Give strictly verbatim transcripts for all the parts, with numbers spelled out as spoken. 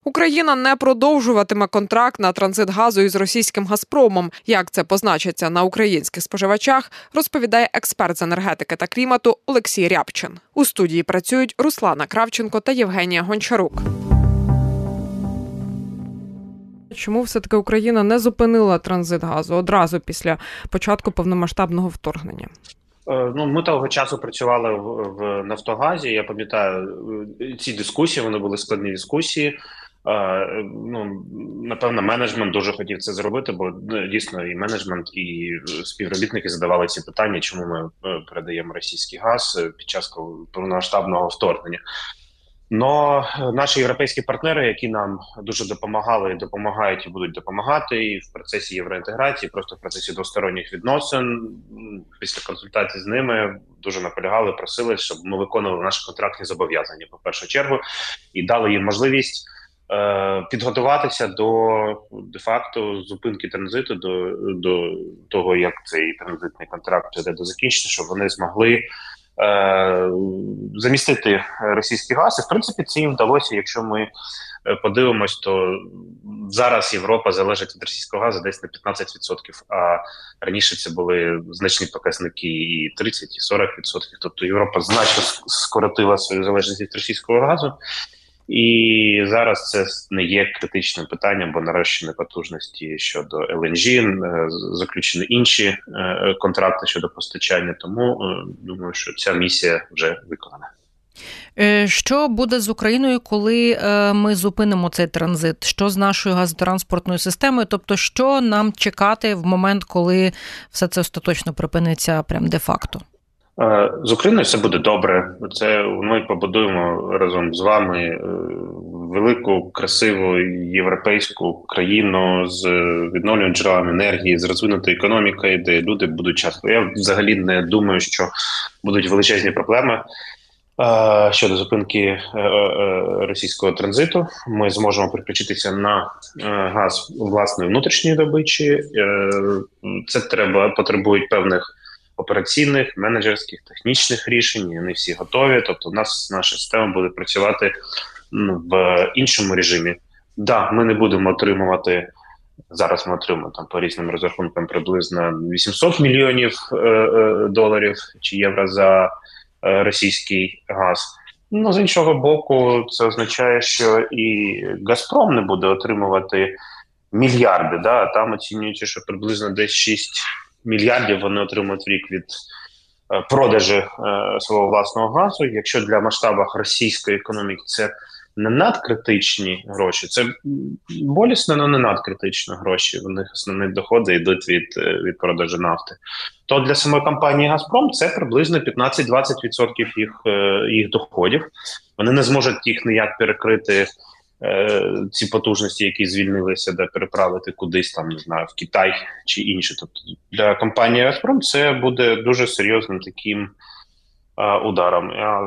Україна не продовжуватиме контракт на транзит газу із російським «Газпромом». Як це позначиться на українських споживачах, розповідає експерт з енергетики та клімату Олексій Рябчин. У студії працюють Руслана Кравченко та Євгенія Гончарук. Чому все-таки Україна не зупинила транзит газу одразу після початку повномасштабного вторгнення? Ну, ми того часу працювали в, в Нафтогазі. Я пам'ятаю ці дискусії, вони були складні дискусії. Ну, напевно, менеджмент дуже хотів це зробити, бо дійсно і менеджмент, і співробітники задавали ці питання, чому ми передаємо російський газ під час повномасштабного вторгнення. Но наші європейські партнери, які нам дуже допомагали, допомагають і будуть допомагати і в процесі євроінтеграції, просто в процесі двосторонніх відносин, після консультацій з ними дуже наполягали, просили, щоб ми виконували наші контрактні зобов'язання, по першу чергу, і дали їм можливість е, підготуватися до, де-факто, зупинки транзиту, до, до того, як цей транзитний контракт піде до закінчення, щоб вони змогли замістити російський газ. І, в принципі, це їм вдалося. Якщо ми подивимось, то зараз Європа залежить від російського газу десь на п'ятнадцять відсотків, а раніше це були значні показники і тридцять, і сорок відсотків. Тобто Європа значно скоротила свою залежність від російського газу. І зараз це не є критичним питанням, бо нарощені потужності щодо ел ен джі, заключені інші контракти щодо постачання, тому думаю, що ця місія вже виконана. Що буде з Україною, коли ми зупинимо цей транзит? Що з нашою газотранспортною системою? Тобто, що нам чекати в момент, коли все це остаточно припиниться прям де-факто? З Україною все буде добре. Це ми побудуємо разом з вами велику, красиву європейську країну з відновлюваними джерелами енергії, з розвинутою економікою, де люди будуть часто. Я взагалі не думаю, що будуть величезні проблеми щодо зупинки російського транзиту. Ми зможемо переключитися на газ власної внутрішньої добичі. Це треба потребують певних операційних, менеджерських, технічних рішень, і вони всі готові. Тобто у нас наша система буде працювати ну, в іншому режимі. Так, да, ми не будемо отримувати, зараз ми отримуємо там, по різним розрахункам приблизно вісімсот мільйонів е, е, доларів чи євро за е, російський газ. Ну, з іншого боку, це означає, що і «Газпром» не буде отримувати мільярди. Да? Там оцінюється, що приблизно десь шість мільярдів вони отримують в рік від е, продажу е, свого власного газу. Якщо для масштабів російської економіки це не надкритичні гроші, це болісно, але не надкритичні гроші, в них основні доходи йдуть від, від продажу нафти, то для самої компанії «Газпром» це приблизно п'ятнадцять-двадцять відсотків їх, їх доходів. Вони не зможуть їх ніяк перекрити, ці потужності, які звільнилися, де переправити кудись там, не знаю, в Китай чи інше. Тобто для компанії «Газпром» це буде дуже серйозним таким а, ударом. А,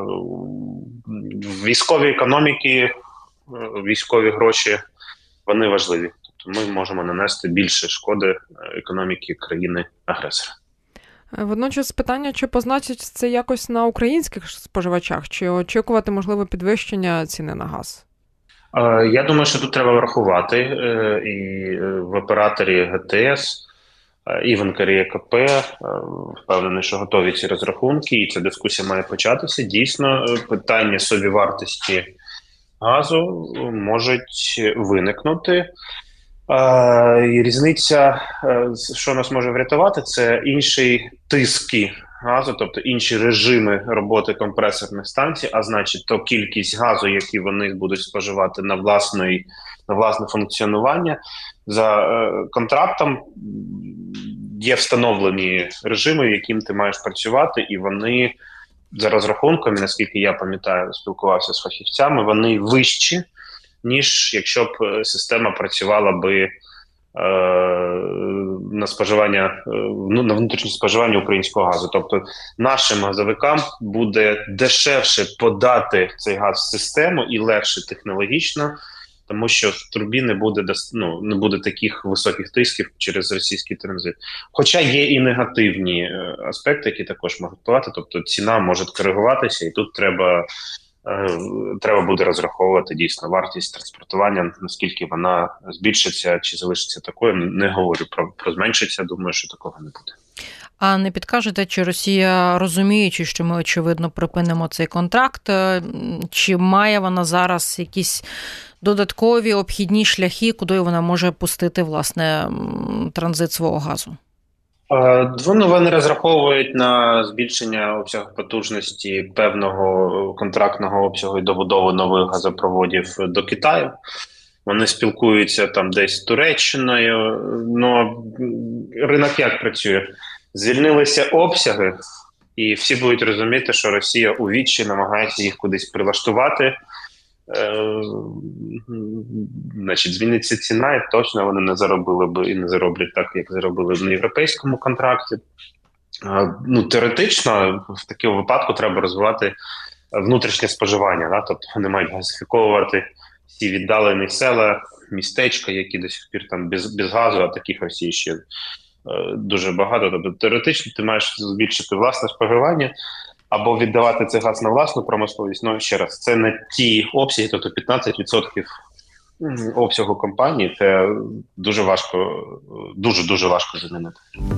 в військовій економіці військові гроші, вони важливі. Тобто ми можемо нанести більше шкоди економіці країни-агресора. Водночас питання, чи позначить це якось на українських споживачах, чи очікувати можливе підвищення ціни на газ? Я думаю, що тут треба врахувати і в операторі ге те ес, і в ен ка ер і ка пе, впевнений, що готові ці розрахунки, і ця дискусія має початися. Дійсно, питання собівартості газу можуть виникнути. І різниця, що нас може врятувати, це інші тиски газу, тобто інші режими роботи компресорних станцій, а значить, то кількість газу, який вони будуть споживати на, власної, на власне функціонування. За е, контрактом є встановлені режими, в яким ти маєш працювати, і вони за розрахунками, наскільки я пам'ятаю, спілкувався з фахівцями, вони вищі, ніж якщо б система працювала би на споживання, ну, на внутрішнє споживання українського газу. Тобто нашим газовикам буде дешевше подати цей газ в систему і легше технологічно, тому що в трубі не буде, ну, не буде таких високих тисків через російський транзит. Хоча є і негативні аспекти, які також можуть впливати, тобто ціна може коригуватися, і тут треба Треба буде розраховувати дійсно вартість транспортування, наскільки вона збільшиться чи залишиться такою. Не говорю про, про зменшиться, думаю, що такого не буде. А не підкажете, чи Росія, розуміючи, що ми, очевидно, припинимо цей контракт, чи має вона зараз якісь додаткові обхідні шляхи, куди вона може пустити, власне, транзит свого газу? Вони, вони розраховують на збільшення обсягу потужності певного контрактного обсягу і добудову нових газопроводів до Китаю. Вони спілкуються там десь з Туреччиною. Ну, ринок як працює? Звільнилися обсяги, і всі будуть розуміти, що Росія у відчаї намагається їх кудись прилаштувати. Е, значить, звільниться ціна, і точно вони не заробили б і не зароблять так, як заробили на європейському контракті. Е, ну, теоретично, в такому випадку треба розвивати внутрішнє споживання. Да? Тобто вони мають газифіковувати всі віддалені села, містечка, які до сих пір там без, без газу, а таких в Росії ще дуже багато. Тобто теоретично ти маєш збільшити власне споживання або віддавати цей газ на власну промисловість. Ну, ще раз, це не ті обсяги, тобто п'ятнадцять відсотків обсягу компанії, це дуже важко, дуже-дуже важко замінити.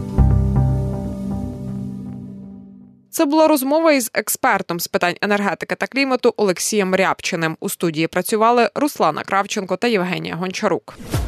Це була розмова із експертом з питань енергетики та клімату Олексієм Рябчиним. У студії працювали Руслана Кравченко та Євгенія Гончарук.